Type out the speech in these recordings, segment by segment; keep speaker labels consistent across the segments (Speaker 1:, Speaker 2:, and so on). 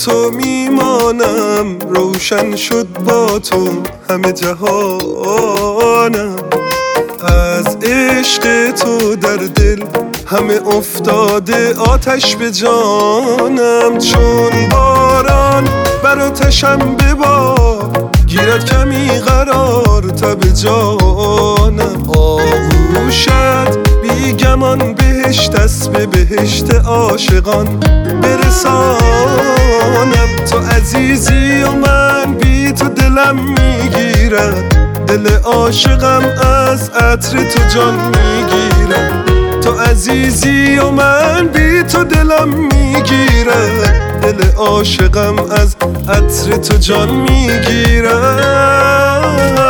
Speaker 1: تو میمانم، روشن شد با تو همه جهانم. از عشق تو در دل همه افتاده آتش به جانم. چون باران بر آتشم ببار، گیرد کمی قرار تب جانم. آغوشت بی گمان بهشت است، به بهشت عاشقان برسانم. تو عزیزی و من بی تو دلم میگیرد، دل عاشقم از عطر تو جان میگیرد. تو عزیزی و من بی تو دلم میگیرد، دل عاشقم از عطر تو جان میگیرد.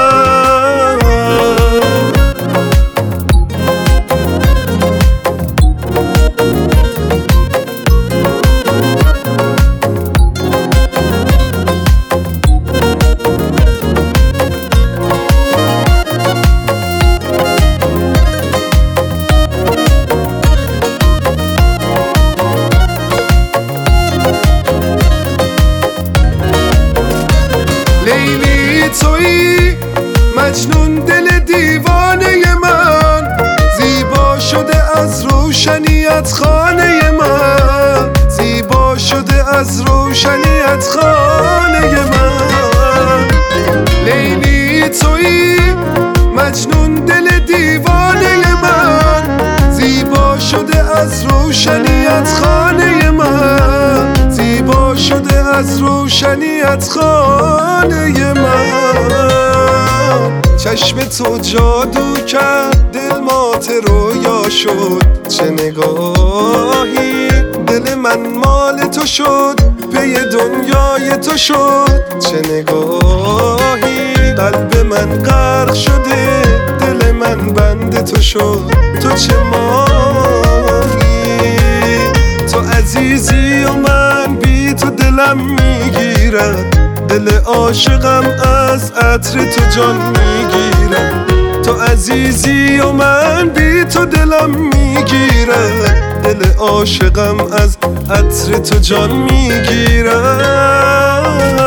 Speaker 1: لیلی تویی مجنون دل دیوانه من، زیبا شده از روشنیت خانه من، زیبا شده از روشنیت خانه من. لیلی تویی مجنون دل دیوانه من، زیبا شده از روشنیت خانه من، زیبا شده از روشنیت خانه من. چشم تو جادو کرد، دل مات رویا شد. چه نگاهی دل من مال تو شد، پی دنیای تو شد. چه نگاهی قلب من غرق شده، دل من بند تو شد. تو چه ماهی، تو عزیزی و من بی تو دلم میگیرد، دل عاشقم از عطر تو جان میگیرد. تو عزیزی و من بی تو دلم میگیرد، دل عاشقم از عطر تو جان میگیرد.